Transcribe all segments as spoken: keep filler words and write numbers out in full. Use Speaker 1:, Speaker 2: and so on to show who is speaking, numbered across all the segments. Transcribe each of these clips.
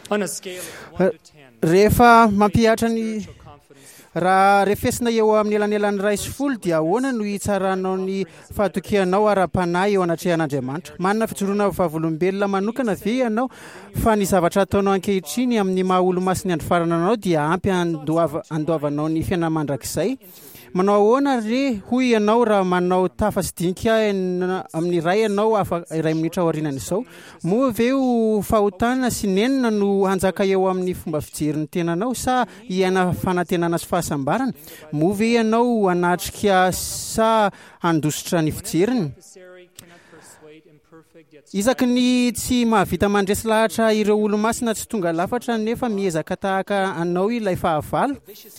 Speaker 1: rehefa mampiatra ny raha refesina eo amin'ny elanelan'ny ray sy folo dia ahoana no hitsaranao ny fahatokianao ara-panahy eo anatrehan'Andriamanitra. Manana fijoroana vavolombelona manokana ve ianao fa ny zavatra ataonao ankehitriny amin'ny maha olo-masiny andro farana anao dia ampy andoavanao ny fiainana mandrakizay? Manao ahoana re hoy ianao raha manao tafa sy dinika amin'ny ray ianao iray minitra aorianana izao? Moa ve ho fahotana sy nenina no hanjaka eo amin'ny fomba fijery ny tenanao sa hiaina fanantenana sy fahasambarana? Moa ve ianao hanatrika sa handositra ny fijeriny? Isaky ny tsy mahavita mandresy lahatra ireo olo-masina tsy tonga lafatra nefa miezaka tahaka anao ilay fahavalo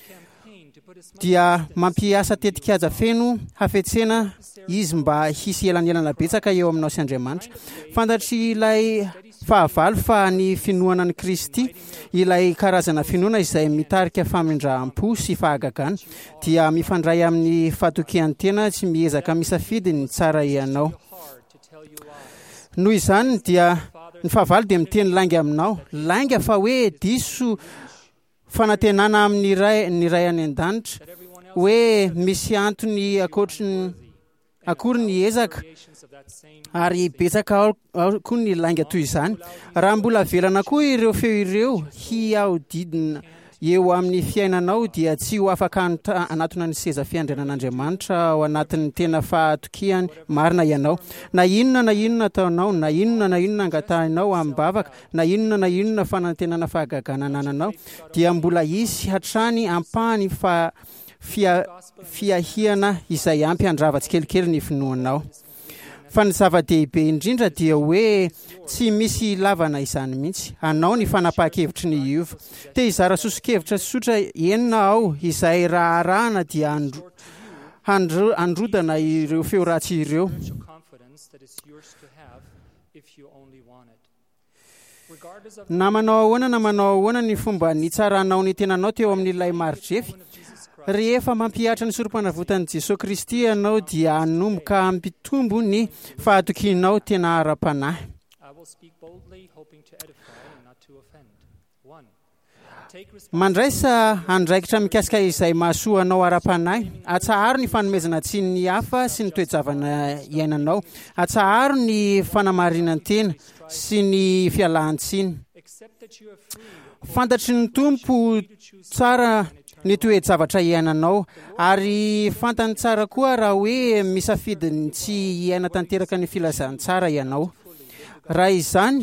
Speaker 1: dia mampiasa tetik'aja feno hafetsena izy mba hisy elanelana betsaka eo aminao sy Andriamanitra. Fantatry ilay fahavalo fa ny finoana ny Kristy, ilay karazana finoana izay mitarika famindram-po sy fahagagana dia mifandray amin'ny fahatokian'ny tena, tsy miezaka misafidy ny tsara ianao. Noho izany dia ny fahavalo dia miteny lainga aminao, lainga fa hoe diso fanantenana amin'ny ray ny ray any an-danitra, hoe misy antony akoatriny akory ny ezaka ary betsaka ao koa ny lainga toy izany. Raha mbola velana koa ireo feo ireo hiaodidina eo amin'ny fiainanao dia tsy ho afaka anatona ny seza fiandrianan'Andriamanitra ao anatin'ny tena fahatokiany marina ianao. Na inona na inona ataonao, na inona na inona angatahinao am-bavaka, na inona na inona fanantenana fahagagana anananao dia mbola isy hatrany ampahany fa fia fiahiana izay ampy andrava tsikelikely ny finoanao. Fa ny zava-dehibe indrindra dia hoe tsy misy lavana izany mihitsy. Anao ny fanapahan-kevitry ny Iova. Te hizara soso-kevitra sotra enina ao izay raha arahana dia andro, andro, androdana ireo feo ratsy ireo. Na manao ahoana na manao ahoana ny fomba ny tsaranao ny tenanao teo amin'ilay maridrefy, rehefa mampiatra ny sorom-panavotan'i Jesosy Kristy ianao dia hanomboka hampitombo ny fahatokianao tena ara-panahy. Mandraisa andraikitra mikasika izay mahasoa anao ara-panahy, atsaharo ny fanomezana tsy ny hafa sy ny toejavana iainanao, atsaharo ny fanamarinan-tena sy ny fialan-tsiny. Fantatry ny tompo tsara ny toejavatra iainanao ary fantany tsara koa raha hoe misafidy ny tsy iaina tanteraka ny filazantsara ianao. Raha izany,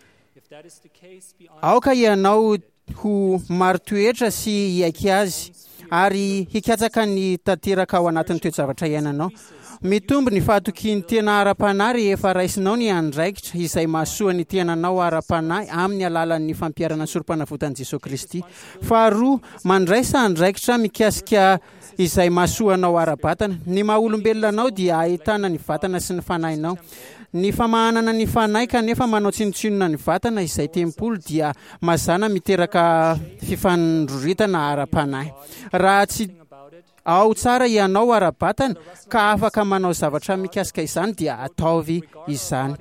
Speaker 1: aoka ianao ho maro toetra sy hiaiky azy ary hikatsaka ny tanteraka ao anatin'ny toejavatra iainanao. Mitombo ny fahatokian'ny tena ara-panahy rehefa raisinao ny andraikitra izay mahasoa ny tenanao ara-panahy amin'ny alalan'ny fampiarana sorom-panavotan'i Jesosy Kristy. Faharoa, mandraisa andraikitra mikasika izay mahasoa anao ara-batana. Ny maha olombelona anao dia ahitana ny vatana sy ny fanahinao. Ny famahanana ny fanahy kanefa manao tsinotsinona ny vatana izay tempolo dia mazana miteraka fifandroritana ara-panahy. Raha tsy ao tsara ianao ara-batana ka afaka manao zavatra mikasika izany dia ataovy izany.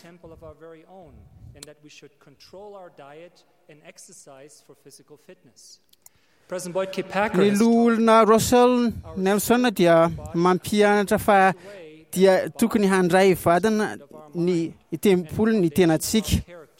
Speaker 1: Ny loholona Russell Nelson dia mampianatra fa dia tokony handray vadana ny tempolo ny tenantsika.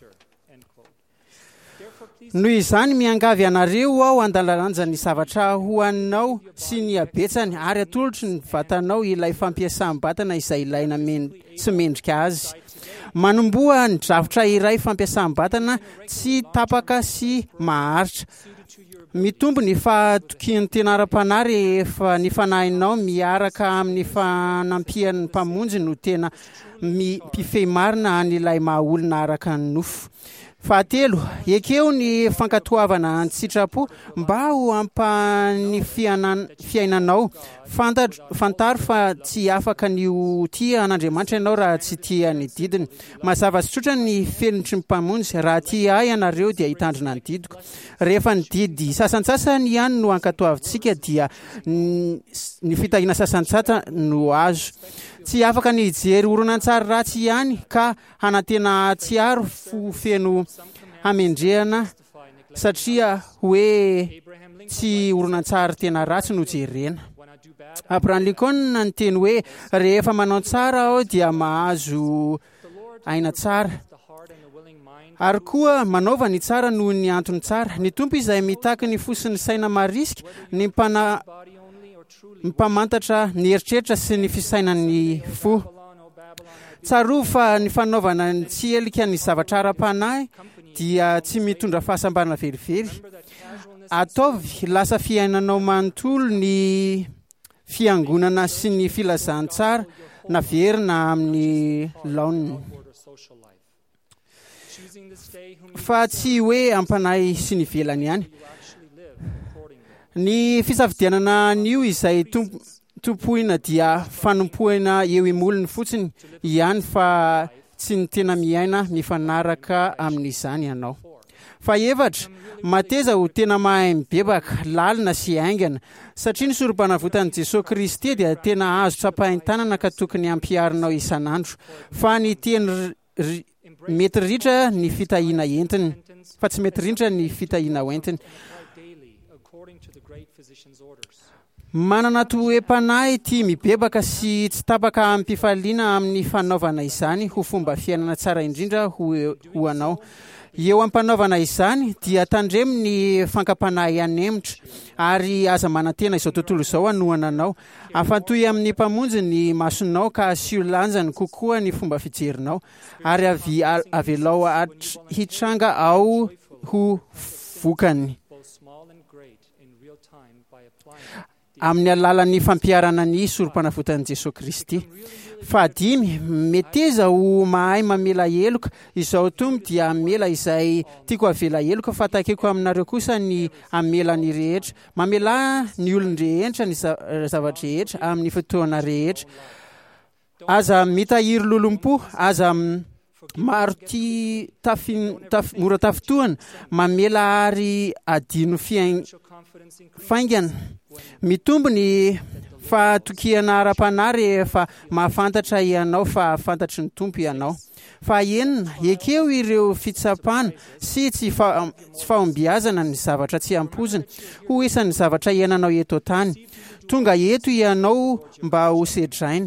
Speaker 1: Noho izany miangavy anareo ao andalanja ny zavatra hoaninao sy ny abetsany ary atolotry ny vatanao ilay fampiasam-batana izay ilaina tsy mendrika azy. Manomboa ny drafitra iray fampiasam-batana tsy tapaka sy maharitra. Mitombo ny fahatokian'ny tena ara-panahy rehefa ny fanahinao miaraka amin'ny fanampian'ny mpamonjy no tena mpifehy marina an'ilay maha olona araka ny nofo. Fahatelo, ekeo ny fankatoavana ny sitrapo mba ho ampahany fiainanao. Fantaro fa tsy afaka ny ho tia an'Andriamanitra ianao raha tsy tia ny didiny. Mazava sy tsotra ny felotry ny mpamonjy, raha tia ahy ianareo dia hitandrina ny didiko. Rehefa ny didy sasantsasany ihany no ankatoavintsika dia ny fitahiana sasantsasa no azo. Tsy afaka ny hijery horonan-tsary ratsy ihany ka hanantena atsiaro fo feno hamendrehana satria hoe tsy oronan-tsara tena ratsy no jerena. Abraham Lincoln ny teny hoe rehefa manao tsara aho dia mahazo aina tsara, ary koa manaova ny tsara noho ny antony tsara. Ny tompo izay mitaky ny fo sy ny saina marisika, ny mpana mpamantatra ny eritreritra sy ny fisainan'ny fo. Tsaroa fa ny fanaovana ny tsy helika ny zavatra ara-panahy dia tsy mitondra fahasambarana verivery. Ataovy lasa fiainanao manontolo ny fiangonana sy ny filazantsara naverina amin'ny laoniny, fa tsy hoe ampanahy sy ny velany ihany. Ny fisafidianana an'io izay tomp- tompoina dia fanompoina eo imolony fotsiny ihany, fa tsy ny tena miaina mifanaraka amin'izany ianao. Fa efatra, mateza ho tena mahay mibebaka, lalina sy aingana, satria ny sorom-panavotan'i Jesosy Kristy dia tena azo tsapahin-tanana ka tokony ampiarinao isan'andro. Fa ny teny ri- ri- mety ritra ny fitahiana entiny, fa tsy mety ritra ny fitahiana entiny. Manana toe-panahy tia mibebaka sy tsy tapaka ampifaliana amin'ny fanaovana izany ho fomba fiainana tsara indrindra ho, ho anao. Eo am-panaovana izany dia tandremo ny fankapanahy anemitra, ary aza manantena izao tontolo izao anohana anao. Afatoy amin'ny mpamonjy ny masonao ka asio lanjany kokoa ny fomba fijerinao, ary avy avelao atr- hitranga ao ho vokany amin'ny alalan'ny fampiarana ny sorom-panavotan'i Jesosy Kristy. Fahadimy, meteza ho mahay mamela heloka. Izao tombo dia amela izay tiako avela heloka, fa takeko aminareo kosa ny amela ny rehetra, mamela ny olony rehetra ny za- zavatra rehetra amin'ny fotoana rehetra. Aza mitahiry lolom-po, aza m- maro ty tafin- taf- mora tafitohana, mamela ary adino fiain- faingana. Mitombo ny fahatokiana ara-panahy rehefa mahafantatra ianao fa fantatry ny tompo ianao. Fa enina, ekeo ireo fitsapana sy tsy fa- tsy fahombiazana ny zavatra tsy ampozina ho isan'ny zavatra iananao eto tany. Tonga eto ianao mba ho sedraina.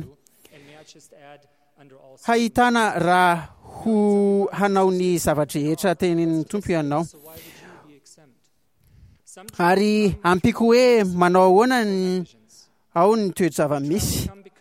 Speaker 1: Hahitana raha ho hanao ny zavatra rehetra tenenin'ny tompo ianao. Ary ampiko hoe manao ahoana ny ao ny toe-java-misy.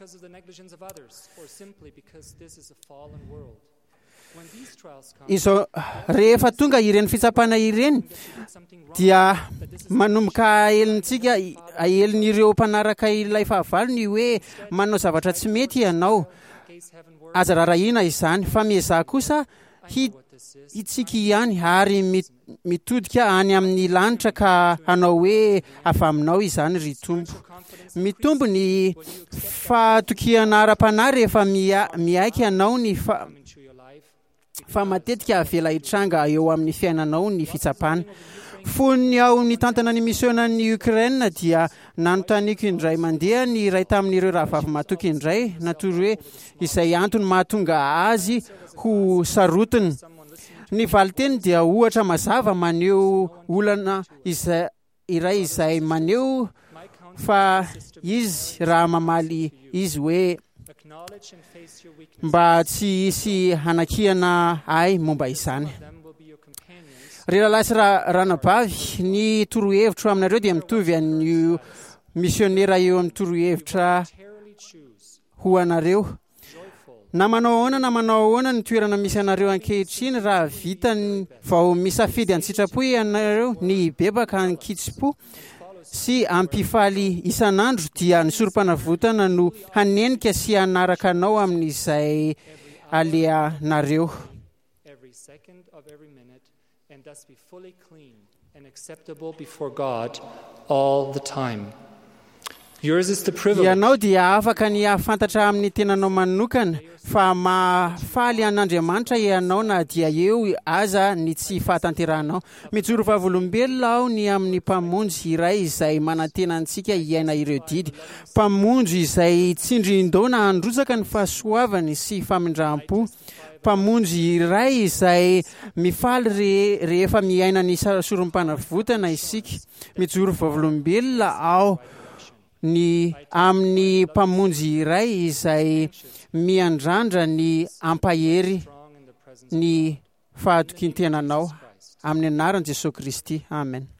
Speaker 1: Izao rehefa tonga ireny fitsapana ireny dia manomboka ahelintsika ahelin'ireo mpanaraka ilay fahavalo ny hoe manao zavatra tsy mety ianao. Aza rarahina izany, fa miezah kosa hi- hitsika ihany ary mit- mitodika any amin'ny lanitra ka hanao hoe avy aminao izany ry tompo. Mitombo ny fahatokiana ara-panahy rehefa mia- miaiky ianao ny fa, fa matetika avela hitranga eo amin'ny fiainanao ny fitsapana. Fonony ao ny tantana ny misionan'ny Ukraine dia nanontaniako indray mandeha ny iray tamin'ireo rahavavy matoky indray, natoro hoe izay antony mahatonga azy ho sarotiny. Ny valiteny dia ohatra mazava maneho olana izay iray izay maneho fa izy raha mamaly izy hoe mba tsy hisy hanakiana ay momba izany. Ry rahalahy sy ra- ranabavy, ny torohevitro aminareo dia mitovy an'io misionera eo amin'ny torohevitra ho anareo. Na manao ahoana na manao ahoana ny toerana misy anareo ankehitriny, raha vitany vao misafidy an-tsitrapo ianareo ny bebaka an-kitsipo sy ampifaly isan'andro, dia ny sorom-panavotana no hanenika sy hanaraka anao amin'izay aleanareo.
Speaker 2: And thus be fully clean and acceptable before God all the time. Yours is the privilege
Speaker 1: ianao dia afaka ny ahafantatra amin'ny tenanao manokana fa mafaly an'Andriamanitra ianao na dia eo aza ny tsy fahatanteranao. Mijoro vavolombelona aho ny amin'ny mpamonjy iray izay manantena antsika iaina ireo didy, mpamonjy izay tsindrin-daona handrotsaka ny fahasoavany sy famindram-po, mpamonjy iray izay mifaly re rehefa miaina ny sorom-panavotana isika. Mijoro vavolombelona aho ny amin'ny mpamonjy iray izay miandrandra ny ampahery ny fahatokintenanao amin'ny anaran'i Jesosy Kristy. Amen.